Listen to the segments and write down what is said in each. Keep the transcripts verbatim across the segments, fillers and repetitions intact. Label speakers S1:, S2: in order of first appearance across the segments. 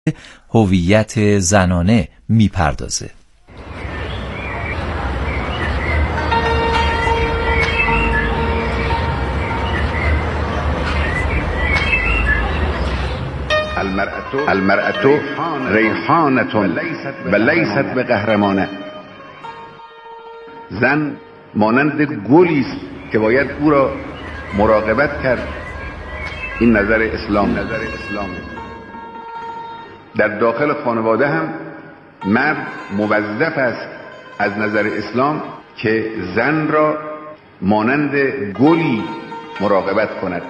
S1: هویت زنانه میپردازه.
S2: المرأة ریحانة و لیست به قهرمانه. زن مانند گلی است که باید او را مراقبت کرد. این نظر اسلام. نظر اسلام در داخل خانواده هم مرد موظف است از نظر اسلام که زن را مانند گلی مراقبت کند.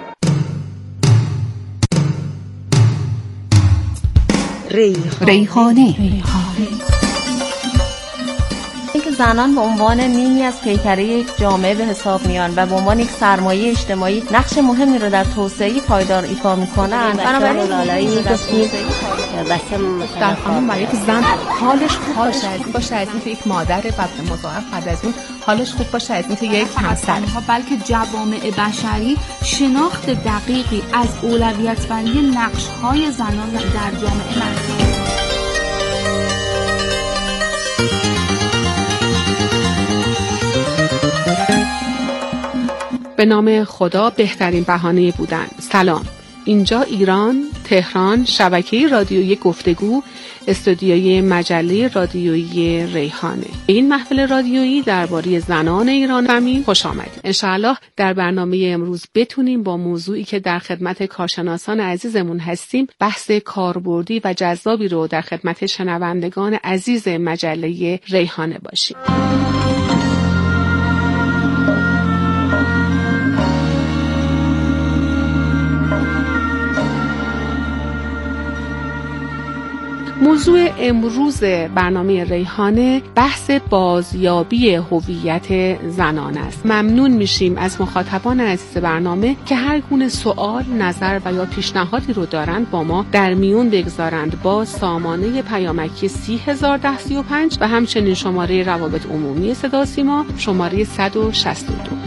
S3: ریحانه.
S4: اینکه زنان به عنوان نیمی از پیکره یک جامعه به حساب میان و به عنوان یک سرمایه اجتماعی نقش مهمی رو در توسعه پایدار ایفا میکنن. بنابراین
S3: در خانم برای یک زن حالش خوب باشه از این باشه از این که یک مادر و مضاعف بعد از اون حالش خوب باشه از این که یک همسر،
S5: بلکه جوامع بشری شناخت دقیقی از اولویت بندی نقش‌های زنان در جامعه ندارند.
S3: به نام خدا بهترین بهانه بودن. سلام، اینجا ایران، تهران، شبکه رادیویی گفتگو، استودیوی مجله رادیویی ریحانه. این محفل رادیویی درباره زنان ایران زمین خوش آمدید. انشاءالله در برنامه امروز بتونیم با موضوعی که در خدمت کارشناسان عزیزمون هستیم بحث کاربردی و جذابی رو در خدمت شنوندگان عزیز مجله ریحانه باشیم. موضوع امروز برنامه ریحانه بحث بازیابی هویت زنان است. ممنون میشیم از مخاطبان عزیز برنامه که هر گونه سوال، نظر و یا پیشنهادی رو دارند با ما در میون بگذارند با سامانه پیامکی سی هزار ده سی و پنج و همچنین شماره روابط عمومی صدا و سیما شماره صد و شصت و دو.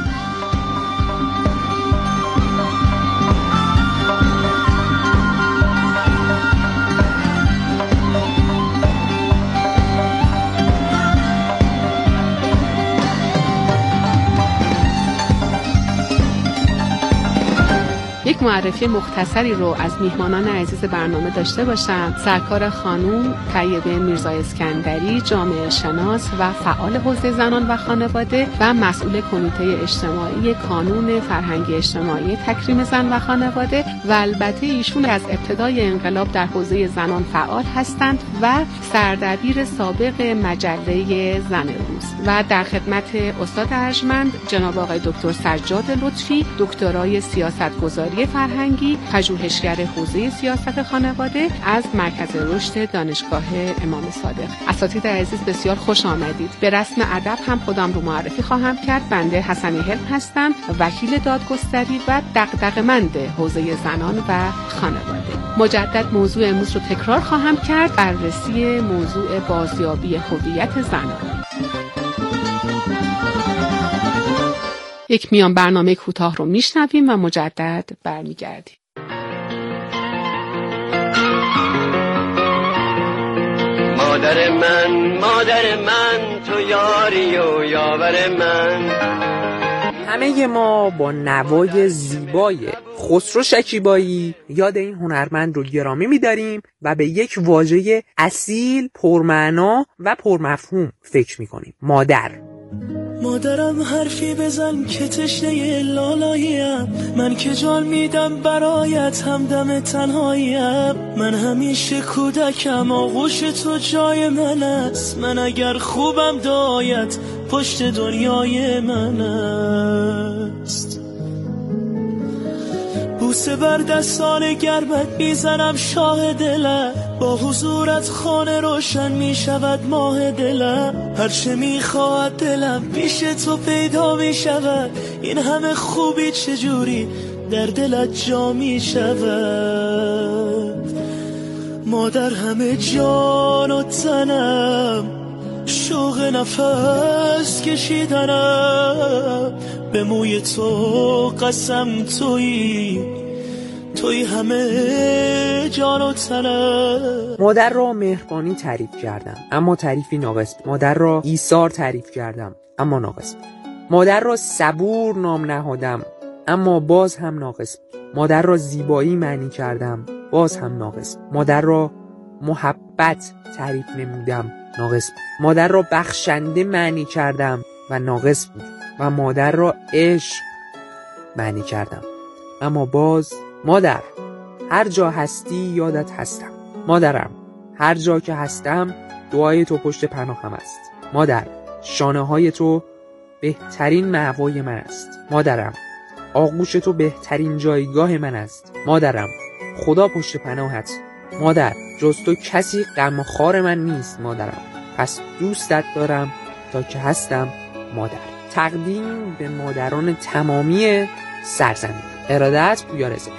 S3: یک معرفی مختصری رو از میهمانان عزیز برنامه داشته باشم. سرکار خانم طیبه میرزا اسکندری، جامعه شناس و فعال حوزه زنان و خانواده و مسئول کمیته اجتماعی کانون فرهنگی اجتماعی تکریم زن و خانواده و البته ایشون از ابتدای انقلاب در حوزه زنان فعال هستند و سردبیر سابق مجله زن روز و در خدمت استاد ارجمند جناب آقای دکتر سجاد لطفی، دکترای سیاستگذاری فرهنگی، پژوهشگر حوزه سیاست خانواده از مرکز رشد دانشگاه امام صادق. اساتید عزیز بسیار خوش آمدید. به رسم ادب هم خودم رو معرفی خواهم کرد. بنده حسنی حلم هستم، وکیل دادگستری و دغدغه‌مند حوزه زنان و خانواده. مجدد موضوع امروز رو تکرار خواهم کرد، بررسی موضوع بازیابی هویت زنان. یک میان برنامه کوتاه رو میشنویم و مجدد برمیگردیم.
S6: مادر من، مادر من، تو یاری و یاور من.
S7: همه ما با نوای زیبای خسرو شکیبایی یاد این هنرمند رو گرامی می‌داریم و به یک واژه اصیل، پرمعنا و پرمفهوم فکر می‌کنیم: مادر.
S8: مادرم حرفی بزن که تشنه لالاییم، من که جان میدم برایت همدم تنهاییم. من همیشه کودکم، آغوش تو جای من است. من اگر خوبم دایت پشت دنیای من است. بوسه بر دستان گرمت میزنم شاه دلم، با حضورت خانه روشن میشود ماه دلم. هرچه میخواهد دلم پیش تو پیدا میشود، این همه خوبی چجوری در دلت جا میشود. مادر همه جان و تنم، شوق نفس کشیدنم. به موی تو قسم تویی، توی همه جان و تنم.
S7: مادر را مهربانی تعریف کردم اما تعریفی ناقص. مادر را ایثار تعریف کردم اما ناقص. مادر را صبور نام نهادم اما باز هم ناقص. مادر را زیبایی معنی کردم باز هم ناقص. مادر را محبت تعریف نمودم ناقص. مادر را بخشنده معنی کردم و ناقص بود. و مادر را عشق معنی کردم اما باز. مادر هر جا هستی یادت هستم. مادرم هر جا که هستم دعای تو پشت پناهم است. مادر شانه های تو بهترین مأوای من است. مادرم آغوش تو بهترین جایگاه من است. مادرم خدا پشت پناهت. مادر جز تو کسی غمخوار من نیست. مادرم پس دوستت دارم تا که هستم. مادر. تقدیم به مادران تمامی سرزمین. ارادت پویا رضایی.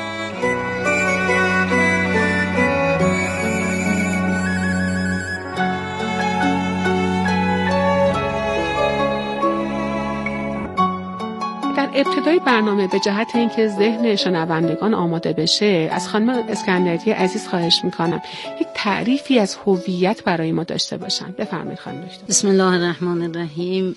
S3: در ابتدای برنامه به جهت اینکه ذهن شنوندگان آماده بشه از خانم اسکندری عزیز خواهش میکنم یک تعریفی از هویت برای ما داشته باشن. بفرمایید خانم دکتر.
S9: بسم الله الرحمن الرحیم.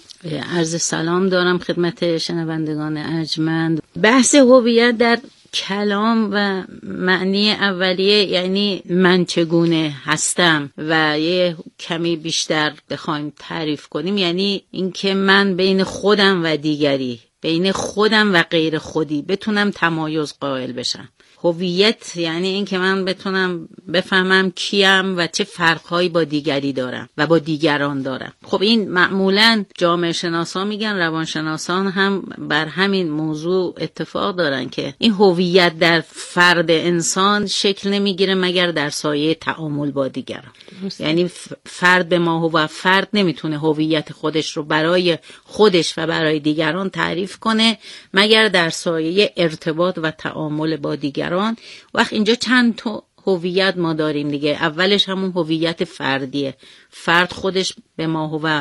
S9: عرض سلام دارم خدمت شنوندگان ارجمند. بحث هویت در کلام و معنی اولیه یعنی من چگونه هستم و یه کمی بیشتر بخوایم تعریف کنیم یعنی اینکه من بین خودم و دیگری، بین خودم و غیر خودی بتونم تمایز قائل بشم. هویت یعنی این که من بتونم بفهمم کیم و چه فرقهایی با دیگری دارم و با دیگران دارم. خب این معمولاً جامعه شناسان میگن، روانشناسان هم بر همین موضوع اتفاق دارن که این هویت در فرد انسان شکل نمیگیره مگر در سایه تعامل با دیگران. یعنی فرد به ما و فرد نمیتونه هویت خودش رو برای خودش و برای دیگران تعریف کنه مگر در سایه ارتباط و تعامل با دیگران. وقت اینجا چند تا هویت ما داریم دیگه. اولش همون هویت فردیه. فرد خودش به ما و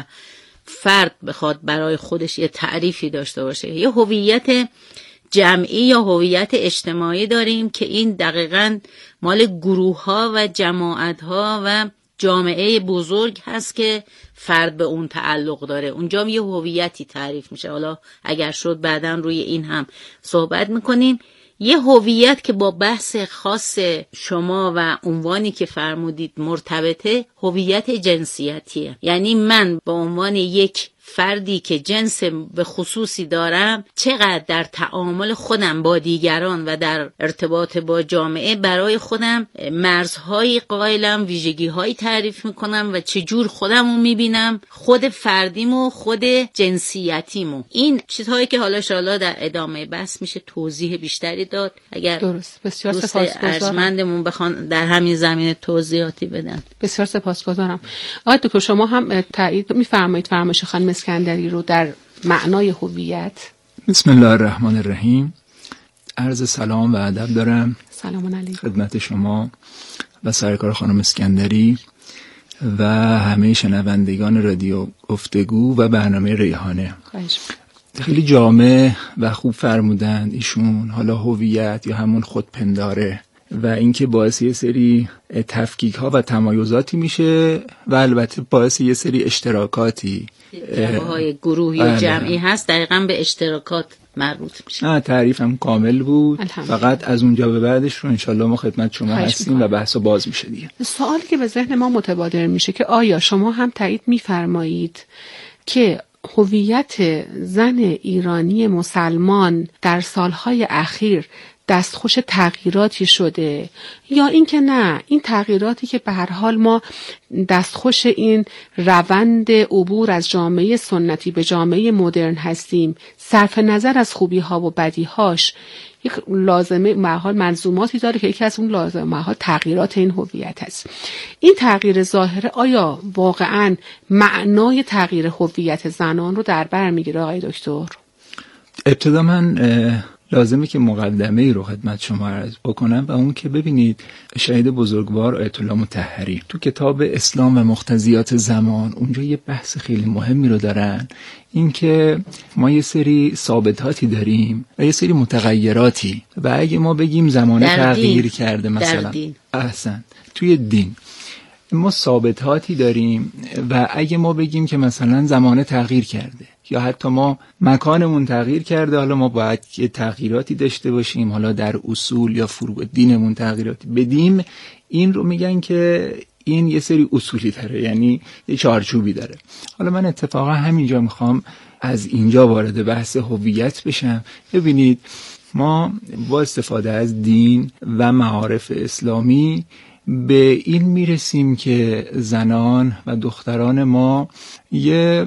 S9: فرد بخواد برای خودش یه تعریفی داشته باشه. یه هویت جمعی یا هویت اجتماعی داریم که این دقیقاً مال گروه ها و جماعت ها و جامعه بزرگ هست که فرد به اون تعلق داره. اونجا یه هویتی تعریف میشه. حالا اگر شد بعداً روی این هم صحبت میکنیم. یه هویت که با بحث خاص شما و عنوانی که فرمودید مرتبطه، هویت جنسیتیه. یعنی من به عنوان یک فردی که جنس به خصوصی دارم چقدر در تعامل خودم با دیگران و در ارتباط با جامعه برای خودم مرزهایی قائلم، ویژگی‌هایی تعریف میکنم و چجور خودمو میبینم، خود فردیمو، خود جنسیتیمو. این چیزهایی که حالا انشاءالله در ادامه بحث میشه توضیح بیشتری داد. اگر
S3: درست. بسیار
S9: دوست
S3: سپاسگزارم.
S9: ارجمندمون بخوان در همین زمینه توضیحاتی بدن.
S3: بسیار سپاسگزارم. آقای دکتر شما هم تایید می‌فرمایید فرمایش خانم اسکندری رو در معنای هویت.
S10: بسم الله الرحمن الرحیم. عرض سلام و ادب دارم.
S3: سلام علیکم
S10: خدمت شما و سرکار خانم اسکندری و همه شنوندگان رادیو گفتگو و برنامه ریحانه.
S3: خواهش.
S10: خیلی جامع و خوب فرمودند ایشون. حالا هویت یا همون خودپنداره و اینکه باعث یه سری تفکیک ها و تمایزاتی میشه و البته باعث یه سری اشتراکاتی
S9: جبهه‌های گروهی و جمعی هست، دقیقاً به اشتراکات مربوط میشه.
S10: نه تعریفم کامل بود. فقط از اونجا به بعدش رو انشالله ما خدمت شما هستیم و بحثا باز میشه دیگه.
S3: سوالی که به ذهن ما متبادر میشه که آیا شما هم تایید میفرمایید که هویت زن ایرانی مسلمان در سالهای اخیر دستخوش تغییراتی شده یا اینکه نه، این تغییراتی که به هر حال ما دستخوش این روند عبور از جامعه سنتی به جامعه مدرن هستیم، صرف نظر از خوبی ها و بدی هاش یک لازمه به هر حال منظوماتی داره که یکی از اون لازمه ها تغییرات این هویت هست. این تغییر ظاهره آیا واقعا معنای تغییر هویت زنان رو در بر میگیره آقای دکتر؟
S10: ابتدا من لازمه که مقدمه ای رو خدمت شما عرض بکنم و اون که ببینید شهید بزرگوار آیت الله مطهری تو کتاب اسلام و مقتضیات زمان اونجا یه بحث خیلی مهمی رو دارن، این که ما یه سری ثابتاتی داریم و یه سری متغیراتی و اگه ما بگیم زمانه تغییر کرده مثلا احسن توی دین ما ثابتاتی داریم و اگه ما بگیم که مثلا زمانه تغییر کرده یا حتی ما مکانمون تغییر کرده، حالا ما باید یه تغییراتی داشته باشیم، حالا در اصول یا فروع دینمون تغییراتی بدیم، این رو میگن که این یه سری اصولی داره، یعنی یه چارچوبی داره. حالا من اتفاقا همینجا میخوام از اینجا وارد بحث هویت بشم. ببینید ما با استفاده از دین و معارف اسلامی به این میرسیم که زنان و دختران ما یه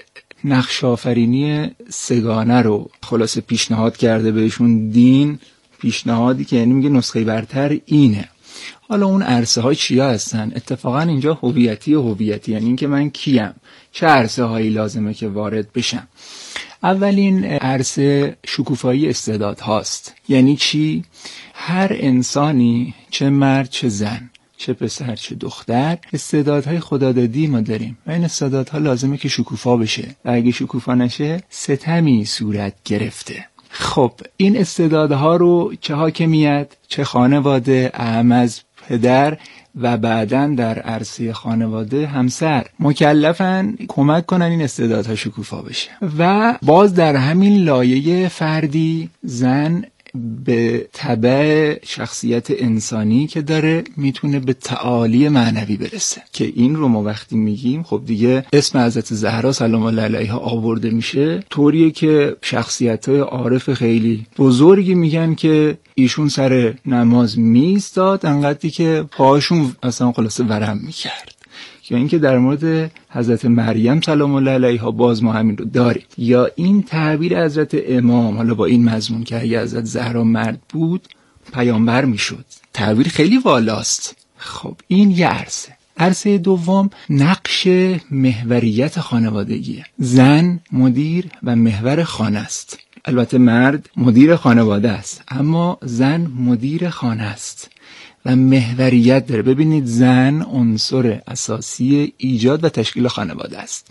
S10: نقش آفرینی سگانه رو خلاصه پیشنهاد کرده بهشون دین، پیشنهادی که یعنی میگه نسخه برتر اینه. حالا اون عرصه های چیا هستن؟ اتفاقا اینجا هویتی و هویتی یعنی این که من کیم، چه عرصه هایی لازمه که وارد بشم. اولین عرصه شکوفایی استعداد هاست. یعنی چی؟ هر انسانی، چه مرد چه زن، چه پسر چه دختر، استعدادهای خدادادی ما داریم و این استعدادها لازمه که شکوفا بشه و اگه شکوفا نشه ستمی صورت گرفته. خب این استعدادها رو چه حاکمیت، چه خانواده، اهم از پدر و بعداً در عرصه خانواده همسر مکلفن کمک کنن این استعدادها شکوفا بشه. و باز در همین لایه فردی زن به تبع شخصیت انسانی که داره میتونه به تعالی معنوی برسه که این رو ما وقتی میگیم خب دیگه اسم حضرت زهرا سلام الله علیها آورده میشه، طوریه که شخصیت‌های عارف خیلی بزرگی میگن که ایشون سر نماز میستاد انقدری که پاهاشون اصلا خلاصه ورم میکرد. یا اینکه در مورد حضرت مریم سلام الله علیها باز ما همین رو داریم. یا این تعبیر حضرت امام حالا با این مضمون که اگه حضرت زهرا مرد بود پیامبر میشد، تعبیر خیلی والاست. خب این یه عرصه. عرصه دوم نقش محوریت خانوادگیه. زن مدیر و محور خانه است. البته مرد مدیر خانواده است اما زن مدیر خانه است و محوریت داره. ببینید زن عنصر اساسی ایجاد و تشکیل خانواده است.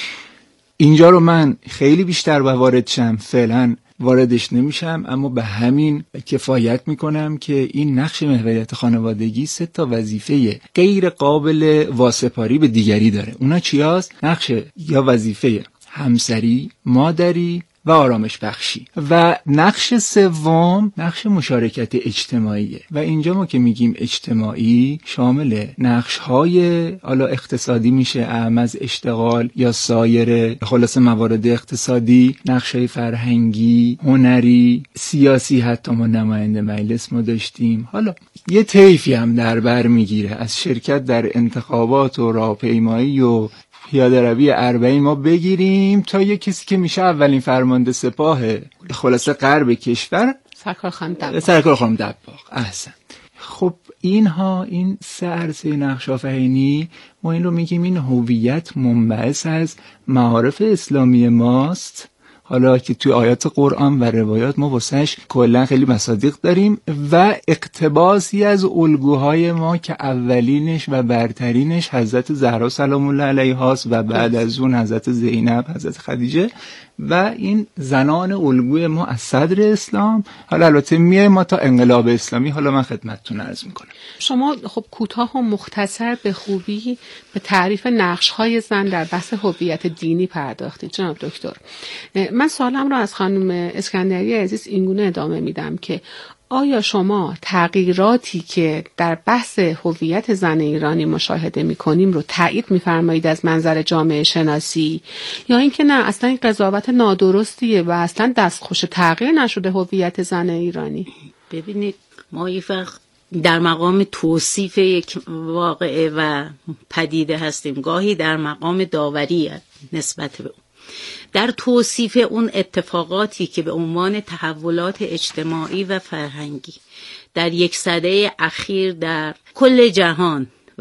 S10: اینجا رو من خیلی بیشتر وارد شم، فعلا واردش نمیشم، اما به همین کفایت میکنم که این نقش محوریت خانوادگی سه تا وظیفه غیر قابل واسپاری به دیگری داره. اونا چیاست؟ نقش یا وظیفه همسری، مادری و آرامش بخشی. و نقش سوم نقش مشارکت اجتماعیه و اینجا ما که میگیم اجتماعی شامل نقش‌های حالا اقتصادی میشه، اهم از اشتغال یا سایر خلاصه موارد اقتصادی، نقش‌های فرهنگی، هنری، سیاسی، حتی ما نماینده مجلس ما داشتیم. حالا یه طیفی هم در بر میگیره از شرکت در انتخابات و راهپیمایی و پیاده روی اربعین ما بگیریم تا یه کسی که میشه اولین فرمانده سپاه خلاصه غرب کشور،
S3: سرکار خانم دباغ.
S10: سرکار خانم دباغ. احسن. خب اینها این سه عرصه نقش آفرینی ما این رو میگیم این هویت منبعث از معارف اسلامی ماست. حالا که توی آیات قرآن و روایات ما واسش کلا خیلی مصادیق داریم و اقتباسی از الگوهای ما که اولینش و برترینش حضرت زهرا سلام الله علیها و بعد از اون حضرت زینب، حضرت خدیجه و این زنان الگوی ما از صدر اسلام. حالا البته میای ما تا انقلاب اسلامی، حالا من خدمتتون عرض میکنم.
S3: شما خب کوتاه و مختصر به خوبی به تعریف نقش‌های زن در بحث هویت دینی پرداختید جناب دکتر. من سوالم رو از خانم اسکندری عزیز اینگونه ادامه میدم که آیا شما تغییراتی که در بحث هویت زن ایرانی مشاهده می‌کنیم رو تایید می‌فرمایید از منظر جامعه شناسی، یا اینکه نه اصلا این قضاوت نادرستیه و اصلا دستخوش تغییر نشده هویت زن ایرانی؟
S9: ببینید ما یه وقت در مقام توصیف یک واقعه و پدیده هستیم، گاهی در مقام داوری نسبت به اون. در توصیف اون اتفاقاتی که به عنوان تحولات اجتماعی و فرهنگی در یک سده اخیر در کل جهان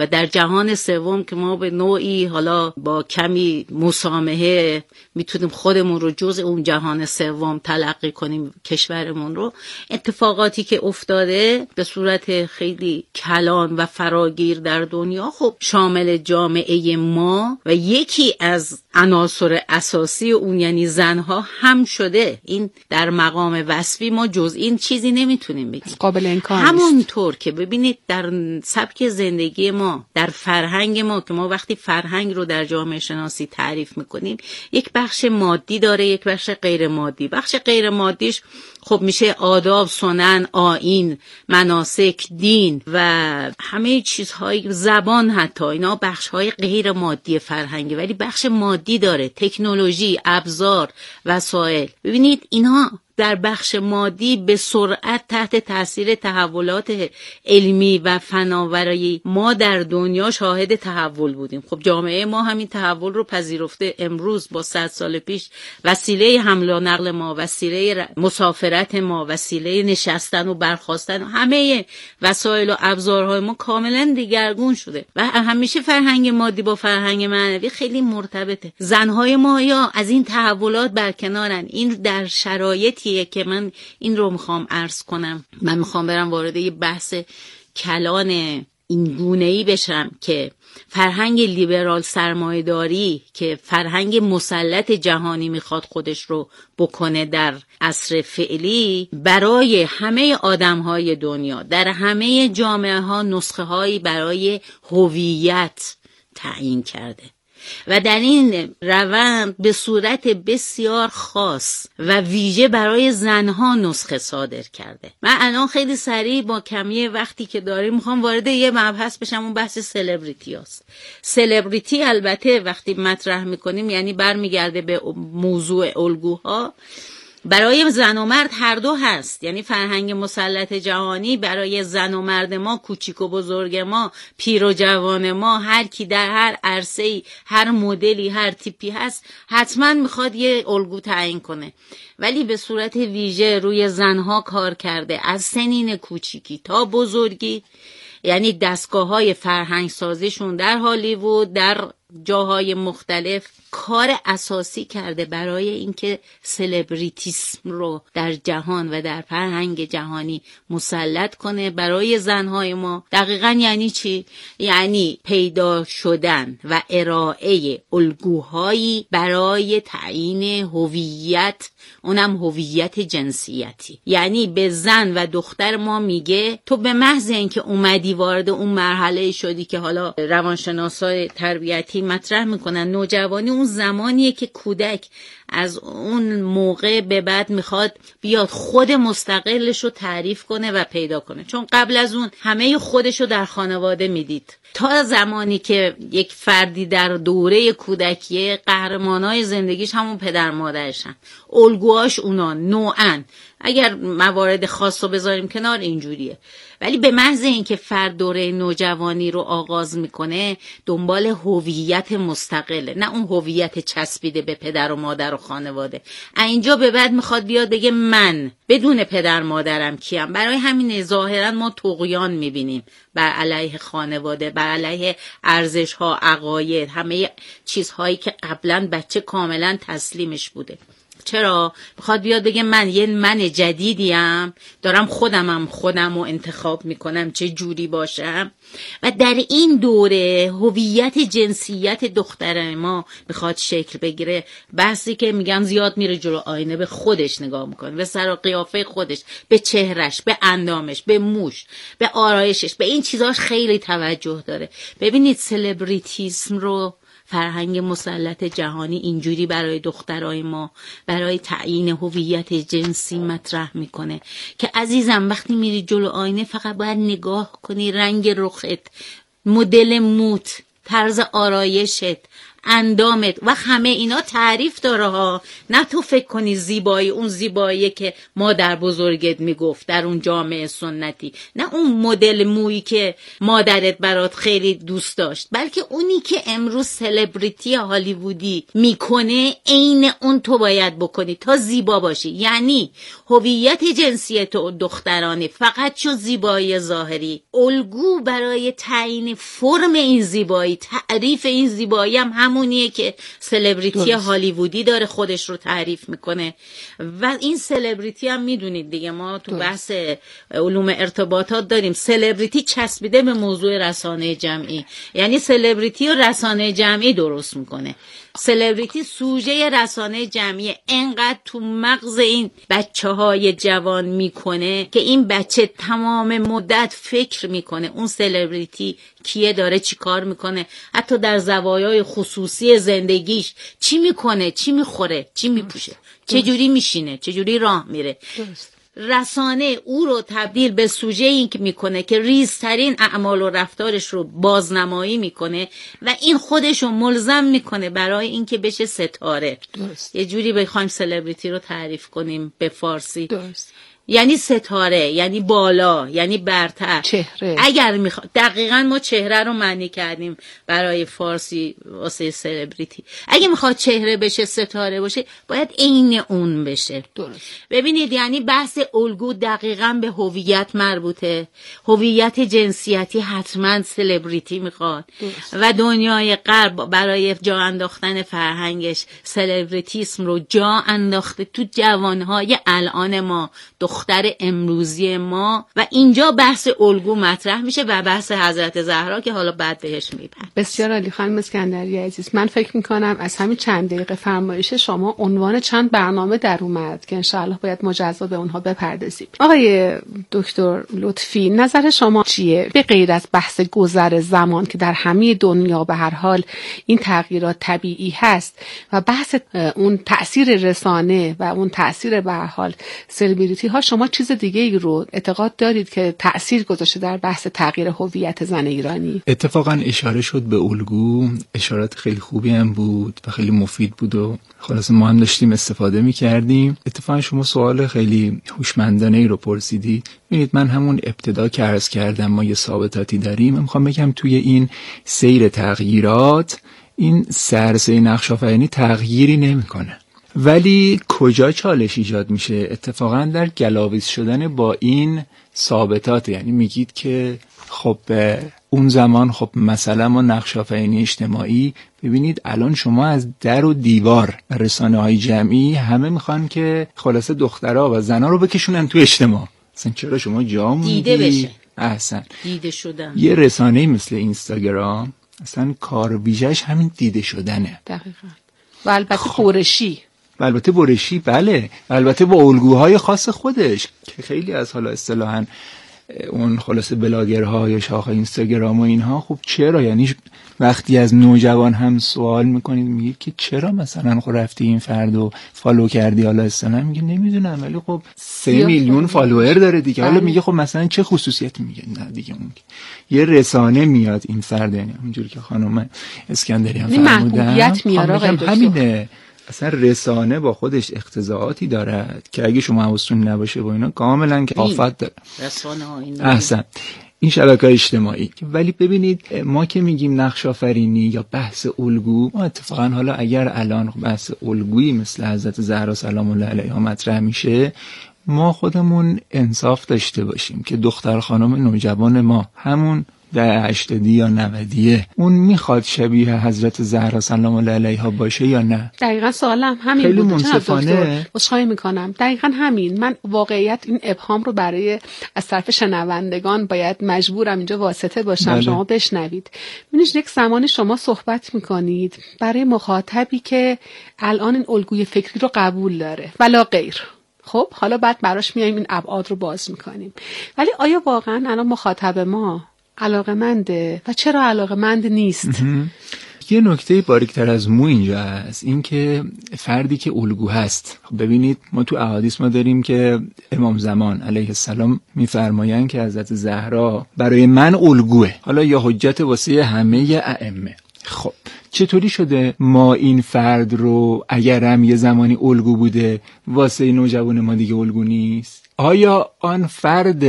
S9: و در جهان سوم که ما به نوعی حالا با کمی مسامحه میتونیم خودمون رو جزء اون جهان سوم تلقی کنیم، کشورمون رو، اتفاقاتی که افتاده به صورت خیلی کلان و فراگیر در دنیا خب شامل جامعه ما و یکی از عناصر اساسی اون یعنی زنها هم شده. این در مقام وصفی ما جز این چیزی نمیتونیم بگیم،
S3: قابل انکار نیست.
S9: همونطور که ببینید در سبک زندگی ما، در فرهنگ ما، که ما وقتی فرهنگ رو در جامعه شناسی تعریف میکنیم یک بخش مادی داره، یک بخش غیر مادی. بخش غیر مادیش خب میشه آداب، سنن، آیین، مناسک، دین و همه چیزهای، زبان، حتی اینا بخشهای غیر مادی فرهنگی. ولی بخش مادی داره، تکنولوژی، ابزار، وسایل. ببینید اینها در بخش مادی به سرعت تحت تاثیر تحولات علمی و فناوری ما در دنیا شاهد تحول بودیم. خب جامعه ما همین تحول رو پذیرفته. امروز با صد سال پیش وسیله حمل و نقل ما، وسیله مسافرت ما، وسیله نشستن و برخاستن، همه وسایل و ابزارهای ما کاملا دیگرگون شده و همیشه فرهنگ مادی با فرهنگ معنوی خیلی مرتبطه. زنهای ما یا از این تحولات برکنارن. این در شرایطی که من این رو میخوام عرض کنم. من میخوام برم وارد یه بحث کلان این گونه‌ای بشم که فرهنگ لیبرال سرمایه‌داری که فرهنگ مسلط جهانی میخواد خودش رو بکنه در عصر فعلی، برای همه آدم‌های دنیا در همه جامعه‌ها نسخه‌هایی برای هویت تعیین کرده و در این روند به صورت بسیار خاص و ویژه برای زنها نسخه صادر کرده. من الان خیلی سریع با کمی وقتی که داریم میخوام وارد یه مبحث بشم، اون بحث سلبریتی هست. سلبریتی البته وقتی مطرح میکنیم یعنی برمیگرده به موضوع الگوها. برای زن و مرد هر دو هست، یعنی فرهنگ مسلط جهانی برای زن و مرد ما، کوچیک و بزرگ ما، پیر و جوان ما، هر کی در هر عرصه‌ای، هر مدلی، هر تیپی هست حتما میخواد یه الگو تعیین کنه. ولی به صورت ویژه روی زنها کار کرده از سنین کوچیکی تا بزرگی، یعنی دستگاه‌های فرهنگ سازیشون در هالیوود، در جاهای مختلف کار اساسی کرده برای اینکه سلبریتیسم رو در جهان و در فرهنگ جهانی مسلط کنه. برای زنهای ما دقیقاً یعنی چی؟ یعنی پیدا شدن و ارائه الگوهایی برای تعیین هویت، اونم هویت جنسیتی. یعنی به زن و دختر ما میگه تو به محض اینکه اومدی وارد اون مرحله شدی که حالا روانشناسای تربیتی مطرح میکنن نوجوانی، اون زمانیه که کودک از اون موقع به بعد میخواد بیاد خود مستقلش رو تعریف کنه و پیدا کنه، چون قبل از اون همه خودش رو در خانواده میدید. تا زمانی که یک فردی در دوره کودکی قهرمانای زندگیش همون پدر مادرشن، الگوهاش اونا نوعاً، اگر موارد خاص رو بذاریم کنار اینجوریه. ولی به محض اینکه فرد دوره نوجوانی رو آغاز میکنه دنبال هویت مستقله، نه اون هویت چسبیده به پدر و مادر و خانواده. اینجا به بعد میخواد بیاد بگه من بدون پدر مادرم کیم. برای همین ظاهرا ما طغیان میبینیم بر علیه خانواده، بر علیه ارزش ها، عقاید، همه چیزهایی که قبلا بچه کاملا تسلیمش بوده. چرا؟ میخواد بیاد بگه من یه من جدیدیم، دارم خودمم خودم رو انتخاب میکنم چه جوری باشم. و در این دوره هویت جنسیت دختر ما میخواد شکل بگیره. بحثی که میگن زیاد میره جلو آینه، به خودش نگاه میکنه، به سر و قیافه خودش، به چهرش، به اندامش، به موش، به آرایشش، به این چیزاش خیلی توجه داره. ببینید سلبریتیسم رو فرهنگ مسلط جهانی اینجوری برای دخترای ما برای تعیین هویت جنسی مطرح میکنه که عزیزم وقتی میری جلو آینه فقط باید نگاه کنی رنگ رخت، مدل موت، طرز آرایشت، اندامت و همه اینا تعریف داره ها. نه تو فکر کنی زیبایی اون زیبایی که مادر بزرگت میگفت در اون جامعه سنتی، نه اون مدل مویی که مادرت برات خیلی دوست داشت، بلکه اونی که امروز سلبریتی هالیوودی میکنه عین اون تو باید بکنی تا زیبا باشی. یعنی هویت جنسی تو دخترانه فقط چون زیبایی ظاهری. الگو برای تعیین فرم این زیبایی، تعریف این زیبایی هم همونیه که سلبریتی هالیوودی داره خودش رو تعریف میکنه. و این سلبریتی هم میدونید دیگه، ما تو بحث علوم ارتباطات داریم، سلبریتی چسبیده به موضوع رسانه جمعی، یعنی سلبریتی و رسانه جمعی درست میکنه. سلبریتی سوژه رسانه جمعی انقدر تو مغز این بچه های جوان میکنه که این بچه تمام مدت فکر میکنه اون سلبریتی کیه، داره چی کار میکنه، حتی در زوایای خصوصی زندگیش چی میکنه، چی میخوره، چی میپوشه، چه جوری میشینه، چه جوری راه میره. درست. رسانه او رو تبدیل به سوژه این که میکنه که ریزترین اعمال و رفتارش رو بازنمایی میکنه و این خودش رو ملزم میکنه برای اینکه بشه ستاره. درست. یه جوری بخوایم سلبریتی رو تعریف کنیم به فارسی. درست. یعنی ستاره، یعنی بالا، یعنی برتر، چهره. اگر میخواد دقیقاً ما چهره رو معنی کردیم برای فارسی واسه سلبریتی. اگه میخواد چهره بشه، ستاره باشه، باید عین اون بشه. درست. ببینید یعنی بحث الگو دقیقاً به هویت مربوطه. هویت جنسیتی حتماً سلبریتی میخواد. درست. و دنیای غرب برای جا انداختن فرهنگش سلبریتیسم رو جا انداخته تو جوانهای الان ما، دختر امروزی ما، و اینجا بحث الگو مطرح میشه و بحث حضرت زهرا که حالا بعد بهش میپرسیم.
S3: بسیار عالی خانم اسکندری عزیز. من فکر میکنم از همین چند دقیقه فرمایش شما عنوان چند برنامه در اومد که انشاءالله باید مجزا به اونها بپردازیم. آقای دکتر لطفی، نظر شما چیه به غیر از بحث گذر زمان که در همه دنیا به هر حال این تغییرات طبیعی هست و بحث اون تأثیر رسانه و اون تأثیر به هر حال سلبریتی ها، شما چیز دیگه ای رو اعتقاد دارید که تأثیر گذاشته در بحث تغییر هویت زن ایرانی؟
S10: اتفاقا اشاره شد به الگو، اشارات خیلی خوبی هم بود و خیلی مفید بود و خلاص ما هم داشتیم استفاده می کردیم. اتفاقا شما سوال خیلی هوشمندانه ای رو پرسیدید. ببینید من همون ابتدا که عرض کردم ما یه ثابتاتی داریم، من میخوام بگم توی این سیر تغییرات این سرسه نقش آفرینی تغییری نمیکنه. ولی کجا چالش ایجاد میشه؟ اتفاقا در گلاویز شدن با این ثابتات. یعنی میگید که خب اون زمان خب مثلا ما نقش آفرینی اجتماعی، ببینید الان شما از در و دیوار رسانه های جمعی همه میخوان که خلاصه دخترها و زنها رو بکشونن تو اجتماع. اصلا چرا شما جا موندی؟
S9: دیده بشه.
S10: احسن.
S9: دیده شدن.
S10: یه رسانه‌ای مثل اینستاگرام اصلا کار ویژه‌اش همین دیده شدنه.
S3: دقیقاً. و البته برشی.
S10: و البته برشی، بله، و البته با الگوهای خاص خودش که خیلی از حالا اصطلاحاً اون خلاصه بلاگرها یا شاخه اینستاگرام و اینها. خب چرا؟ یعنی وقتی از نوجوان هم سوال میکنید میگه که چرا مثلا خب رفتی این فردو فالو کردی، حالا اصلا میگه نمیدونم ولی خب سه میلیون فالوور داره دیگه. حالا میگه خب مثلا چه خصوصیتی؟ میگه نه دیگه اون یه رسانه میاد این فرد، یعنی اونجوری که خانم اسکندری هم فرمودن
S3: محبوبیت میاره.
S10: همینه، اصلا رسانه با خودش اقتضاعاتی دارد که اگه شما حواستون نباشه با اینا کاملا که آفت داره.
S9: رسانه ها این
S10: احسن این شبکه‌های اجتماعی. ولی ببینید ما که میگیم نقش آفرینی یا بحث الگو، ما اتفاقا حالا اگر الان بحث الگویی مثل حضرت زهرا سلام الله علیها مطرح میشه، ما خودمون انصاف داشته باشیم که دختر خانم نوجوان ما همون ده هشتادی یا نودیه اون میخواد شبیه حضرت زهرا سلام الله علیها باشه یا نه؟
S3: دقیقاً سوالم همین
S10: خیلی
S3: بود.
S10: منصفانه
S3: عذرخواهی میکنم. دقیقاً همین. من واقعیت این ابهام رو برای از طرف شنوندگان باید مجبورم اینجا واسطه باشم. بله. شما بشنوید. ببینید یک زمانی شما صحبت میکنید برای مخاطبی که الان این الگوی فکری رو قبول داره ولا غیر. خب حالا بعد براش میایم این ابعاد رو باز میکنیم. ولی آیا واقعاً الان مخاطب ما علاقه‌منده و چرا علاقه‌مند نیست؟
S10: یه نکته باریک‌تر از مو اینجا هست، این که فردی که الگو هست. ببینید ما تو احادیث ما داریم که امام زمان علیه السلام میفرمایند که حضرت زهرا برای من الگوه، حالا یا حجت واسه همه ائمه. خب چطوری شده ما این فرد رو اگر هم یه زمانی الگو بوده واسه نوجوان ما دیگه الگو نیست؟ آیا آن فرد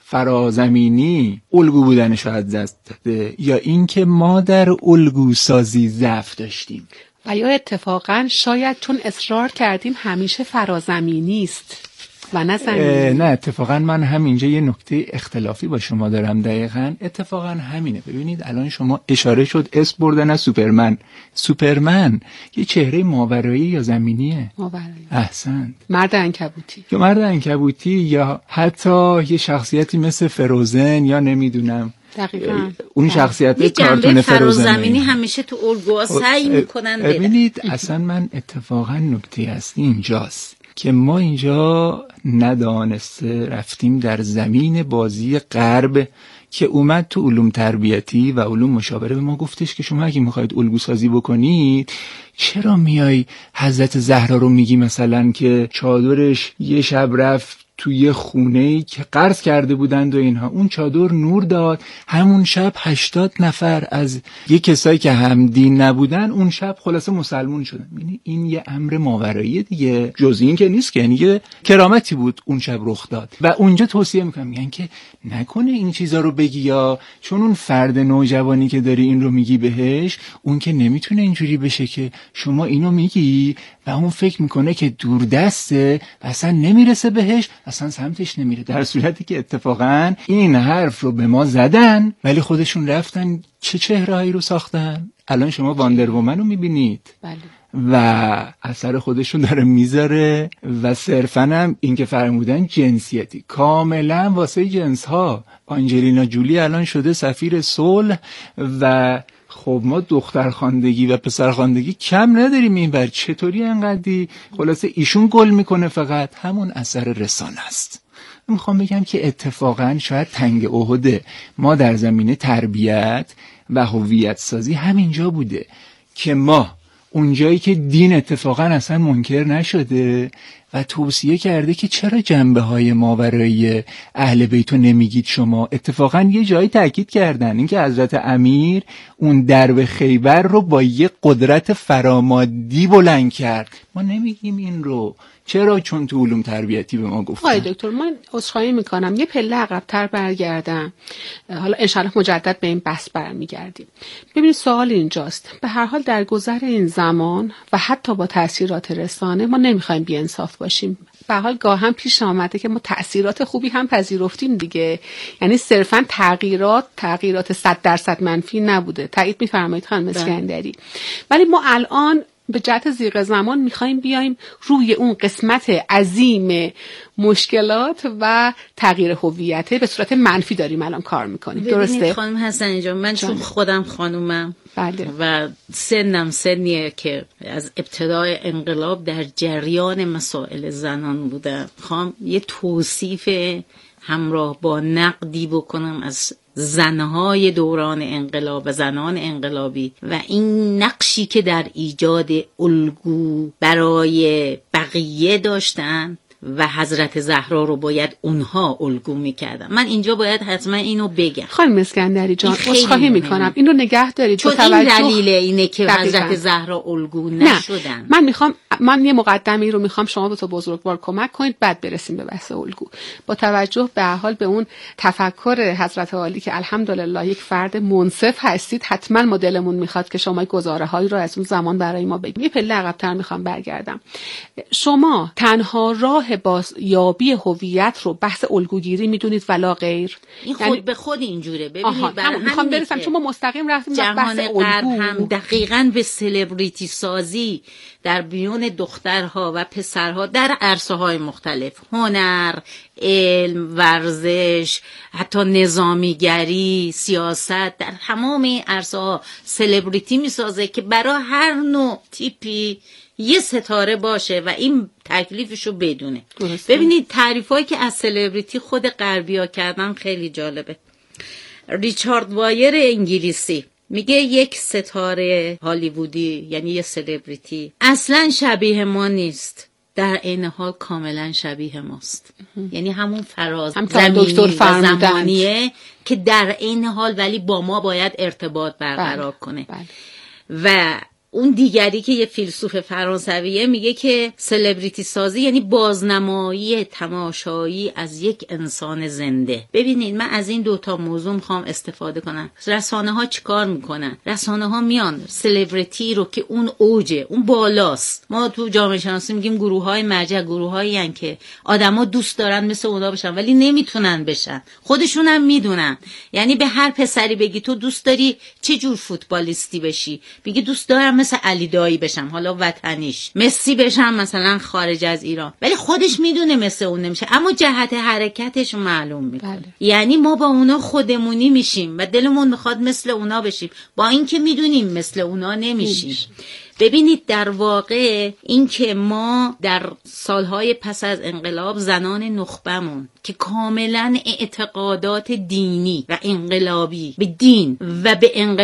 S10: فرازمینی الگو بودنش رو از دست داده یا اینکه ما در الگو سازی ضعف داشتیم؟
S3: و یا اتفاقا شاید چون اصرار کردیم همیشه فرازمینی است و نه زمینی؟
S10: نه اتفاقا من هم اینجا یه نکته اختلافی با شما دارم. دقیقاً اتفاقا همینه. ببینید الان شما اشاره شد اسم بردن از سوپرمن. سوپرمن یه چهره ماورایی یا زمینیه؟
S3: ماورایی.
S10: احسنت.
S3: مرد عنکبوتی
S10: یا مرد عنکبوتی یا حتی یه شخصیتی مثل فروزن یا نمیدونم
S3: دقیقاً
S10: اون شخصیت کارتون
S9: فرازمینی همیشه تو الگوها سعی میکنن.
S10: ببینید اصلا من اتفاقا نکته اصلی اینجاست که ما اینجا ندانسته رفتیم در زمین بازی غرب که اومد تو علوم تربیتی و علوم مشاوره به ما گفتش که شما اگه میخواید الگو سازی بکنید چرا میای حضرت زهرا رو میگی مثلا که چادرش یه شب رفت توی خونه‌ای که قرض کرده بودند و اینها، اون چادر نور داد، همون شب هشتاد نفر از یه کسایی که هم دین نبودن اون شب خلاصه مسلمون شدن. یعنی این یه امر ماورایی دیگه، جز این که نیست که، یعنی یه کرامتی بود اون شب رخ داد. و اونجا توصیه میکنم میگن که نکنه این چیزا رو بگی، یا چون اون فرد نوجوانی که داری این رو میگی بهش، اون که نمیتونه اینجوری بشه که شما اینو میگی و اون فکر میکنه که دور دسته و اصلا نمیرسه بهش، اصلا سمتش نمیره، در صورتی که اتفاقا این حرف رو به ما زدن ولی خودشون رفتن چه چهرهایی رو ساختن. الان شما واندر وومن رو میبینید
S3: بله.
S10: و اثر خودشون داره میذاره و صرفا هم این که فرمودن جنسیتی کاملا واسه جنس ها. آنجلینا جولی الان شده سفیر صلح و خب ما دخترخواندگی و پسرخواندگی کم نداریم این بر، چطوری انقدری؟ خلاصه ایشون گل میکنه، فقط همون اثر رسانه است. میخوام بگم که اتفاقا شاید تنگ احد ما در زمینه تربیت و هویت سازی همینجا بوده که ما اونجایی که دین اتفاقا اصلا منکر نشده و توصیه کرده که چرا جنبه های ماورایی اهل بیتو نمیگید شما، اتفاقا یه جایی تاکید کردن این که حضرت امیر اون درب خیبر رو با یه قدرت فرامادی بلند کرد. ما نمیگیم این رو. چرا؟ چون تو علوم تربیتی به ما گفتن.
S3: آقای دکتر من عذرخواهی میکنم یه پله عقب‌تر برگردم، حالا انشالله مجدد به این بحث برمیگردیم. ببینید سوال اینجاست، به هر حال در گذر این زمان و حتی با تاثیرات رسانه ما نمیخوایم بی‌انصاف باشیم. به هر حال گاه هم پیش آمده که ما تأثیرات خوبی هم پذیرفتیم دیگه، یعنی صرفاً تغییرات تغییرات صد درصد منفی نبوده. تایید می‌فرمایید خانم اسکندری. ولی ما الان به جهت ذیق زمان میخوایم بیایم روی اون قسمت عظیم مشکلات و تغییر هویت به صورت منفی داریم الان کار میکنیم. درسته
S9: خانم حسنی جان؟ من چون خودم خانومم
S3: بله.
S9: و سنم سنیه که از ابتدای انقلاب در جریان مسائل زنان بودم، خواهم یه توصیف همراه با نقدی بکنم از زنهای دوران انقلاب و زنان انقلابی و این نقشی که در ایجاد الگو برای بقیه داشتن و حضرت زهرا رو باید اونها الگو میکردن. من اینجا باید حتما اینو بگم.
S3: خانم اسکندری جان عذرخواهی میکنم اینو نگه دارید،
S9: چون این دلیل اینه که دقیقا. حضرت زهرا الگو نشدن.
S3: نه. من میخوام من یه مقدمه‌ای رو میخوام شما به تو بزرگوار کمک کنید بعد برسیم به بحث الگو. با توجه به حال به اون تفکر حضرت عالی که الحمدلله یک فرد منصف هستید، حتما ما دلمون میخواد که شما گزاره‌هایی رو از اون زمان برای ما بگید. یه پله عقب‌تر میخوام برگردم. شما تنها راه باز یابی هویت رو بحث الگوگیری میدونید ولا غیر؟
S9: این خود یعنی به خود اینجوره. ببینید
S3: برای میخوام برسم چون ما مستقیم رفتیم بحث الگو.
S9: هم دقیقاً به سلبریتی سازی در میون دخترها و پسرها در عرصه‌های مختلف، هنر، علم، ورزش، حتی نظامیگری، سیاست، در تمام این عرصه‌ها سلبریتی میسازه که برای هر نوع تیپی یه ستاره باشه و این تکلیفشو بدونه. ببینید تعریفایی که از سلبریتی خود غربی‌ها کردن خیلی جالبه. ریچارد وایر انگلیسی میگه یک ستاره هالیوودی یعنی یه سلبریتی اصلا شبیه ما نیست، در عین حال کاملا شبیه ماست. یعنی همون فراز زمینی و زمانیه که در عین حال ولی با ما باید ارتباط برقرار
S3: بله.
S9: کنه.
S3: بله.
S9: و اون دیگری که یه فیلسوف فرانسویه میگه که سلبریتی سازی یعنی بازنمایی تماشایی از یک انسان زنده. ببینید من از این دوتا موضوع میخوام استفاده کنم. رسانه ها چیکار میکنن؟ رسانه ها میان سلبریتی رو که اون اوجه، اون بالاست، ما تو جامعه شناسی میگیم گروه های مرجع، گروه هایی ان که آدما دوست دارن مثل اونا بشن ولی نمیتونن بشن، خودشون هم میدونن. یعنی به هر پسری بگی تو دوست داری چه جور فوتبالیستی بشی، میگه دوست دارم مثل علی دایی بشم، حالا وطنیش مسی بشم مثلا خارج از ایران، ولی خودش میدونه مثل اون نمیشه، اما جهت حرکتش معلوم میکنه. بله. یعنی ما با اونا خودمونی میشیم و دلمون میخواد مثل اونا بشیم با اینکه میدونیم مثل اونا نمیشیم. ببینید در واقع این که ما در سالهای پس از انقلاب زنان نخبمون که کاملا اعتقادات دینی و انقلابی به دین و به انقلاب